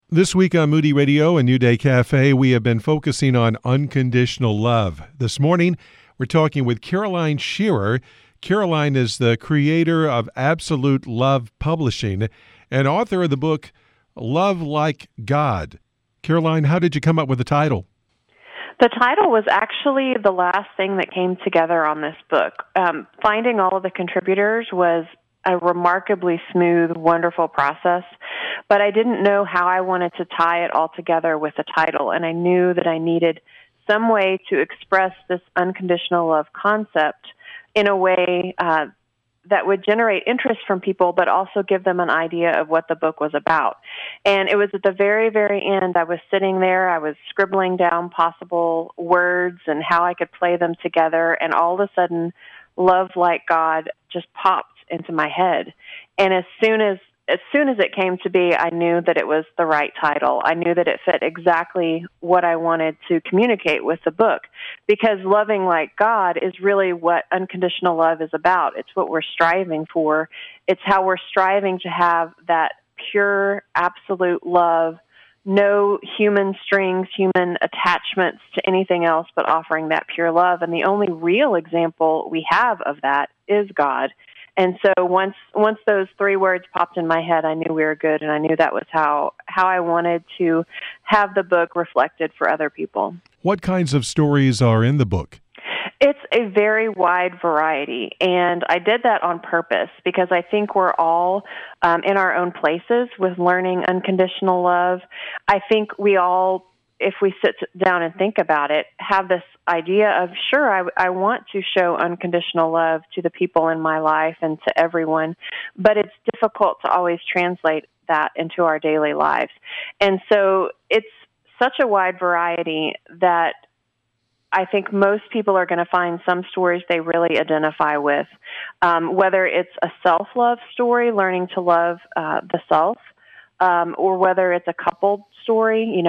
This week on Moody Radio and New Day Cafe, we have been focusing on unconditional love. This morning, we're talking with Caroline Shearer. Caroline is the creator of Absolute Love Publishing and author of the book Love Like God. Caroline, how did you come up with the title? The title was actually the last thing that came together on this book. Finding all of the contributors was a remarkably smooth, wonderful process, but I didn't know how I wanted to tie it all together with a title, and I knew that I needed some way to express this unconditional love concept in a way that would generate interest from people, but also give them an idea of what the book was about. And it was at the very, very end, I was sitting there, I was scribbling down possible words and how I could play them together, and all of a sudden, Love Like God just popped into my head. And as soon as it came to be, I knew that it was the right title. I knew that it fit exactly what I wanted to communicate with the book, because loving like God is really what unconditional love is about. It's what we're striving for. It's how we're striving to have that pure, absolute love, no human strings, human attachments to anything else but offering that pure love. And the only real example we have of that is God. And so once those three words popped in my head, I knew we were good, and I knew that was how I wanted to have the book reflected for other people. What kinds of stories are in the book? It's a very wide variety, and I did that on purpose because I think we're all in our own places with learning unconditional love. I think we all, if we sit down and think about it, have this idea of, sure, I want to show unconditional love to the people in my life and to everyone, but it's difficult to always translate that into our daily lives. And so it's such a wide variety that I think most people are going to find some stories they really identify with, whether it's a self-love story, learning to love the self, or whether it's a couple story,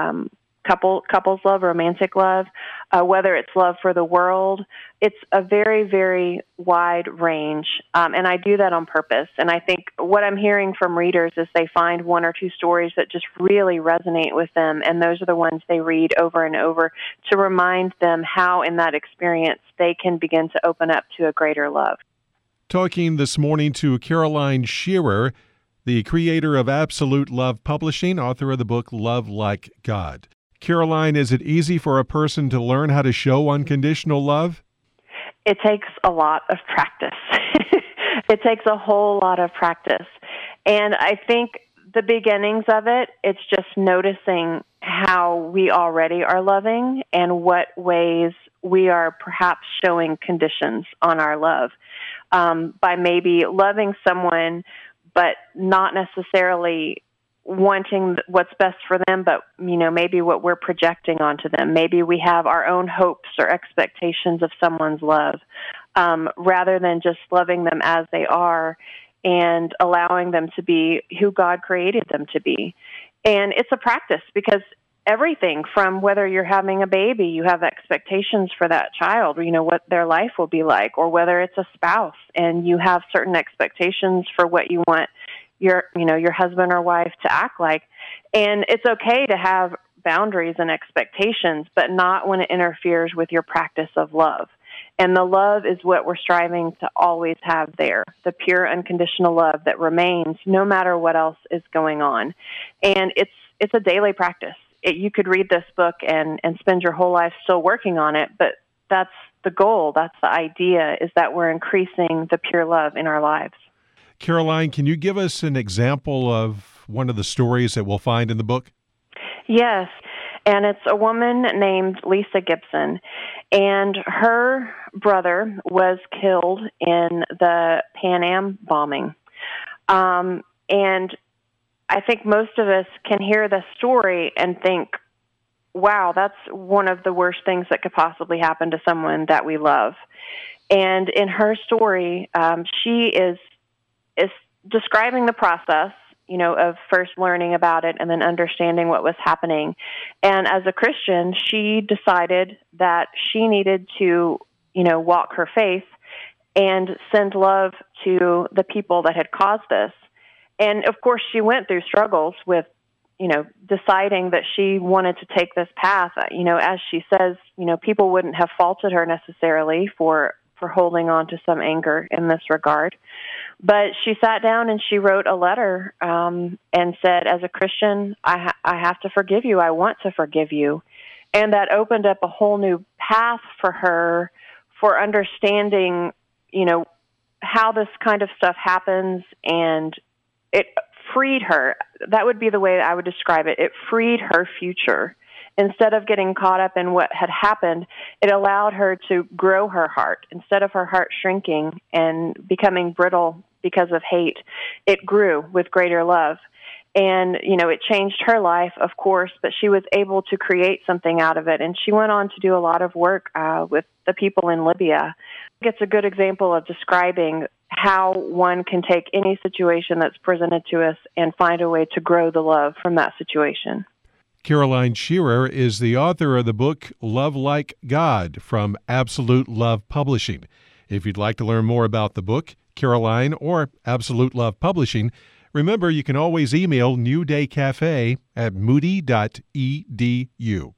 couples love, romantic love, whether it's love for the world. It's a very, very wide range, and I do that on purpose. And I think what I'm hearing from readers is they find one or two stories that just really resonate with them, and those are the ones they read over and over to remind them how in that experience they can begin to open up to a greater love. Talking this morning to Caroline Shearer, the creator of Absolute Love Publishing, author of the book Love Like God. Caroline, is it easy for a person to learn how to show unconditional love? It takes a lot of practice. It takes a whole lot of practice. And I think the beginnings of it, it's just noticing how we already are loving and what ways we are perhaps showing conditions on our love. By maybe loving someone, but not necessarily wanting what's best for them, but, maybe what we're projecting onto them. Maybe we have our own hopes or expectations of someone's love, rather than just loving them as they are and allowing them to be who God created them to be. And it's a practice because everything from whether you're having a baby, you have expectations for that child, what their life will be like, or whether it's a spouse and you have certain expectations for what you want your husband or wife to act like. And it's okay to have boundaries and expectations, but not when it interferes with your practice of love. And the love is what we're striving to always have there, the pure unconditional love that remains no matter what else is going on. And it's a daily practice. You could read this book and spend your whole life still working on it, but that's the goal, that's the idea, is that we're increasing the pure love in our lives. Caroline, can you give us an example of one of the stories that we'll find in the book? Yes, and it's a woman named Lisa Gibson, and her brother was killed in the Pan Am bombing. And I think most of us can hear the story and think, wow, that's one of the worst things that could possibly happen to someone that we love. And in her story, she is describing the process, of first learning about it and then understanding what was happening. And as a Christian, she decided that she needed to, walk her faith and send love to the people that had caused this. And of course, she went through struggles with deciding that she wanted to take this path, as she says, people wouldn't have faulted her necessarily for holding on to some anger in this regard. But she sat down and she wrote a letter and said, as a Christian, I have to forgive you. I want to forgive you. And that opened up a whole new path for her for understanding, how this kind of stuff happens, and it freed her. That would be the way I would describe it. It freed her future. Instead of getting caught up in what had happened, it allowed her to grow her heart. Instead of her heart shrinking and becoming brittle because of hate, it grew with greater love. And, it changed her life, of course, but she was able to create something out of it. And she went on to do a lot of work with the people in Libya. It's a good example of describing how one can take any situation that's presented to us and find a way to grow the love from that situation. Caroline Shearer is the author of the book Love Like God from Absolute Love Publishing. If you'd like to learn more about the book, Caroline, or Absolute Love Publishing, remember you can always email New Day Cafe at moody.edu.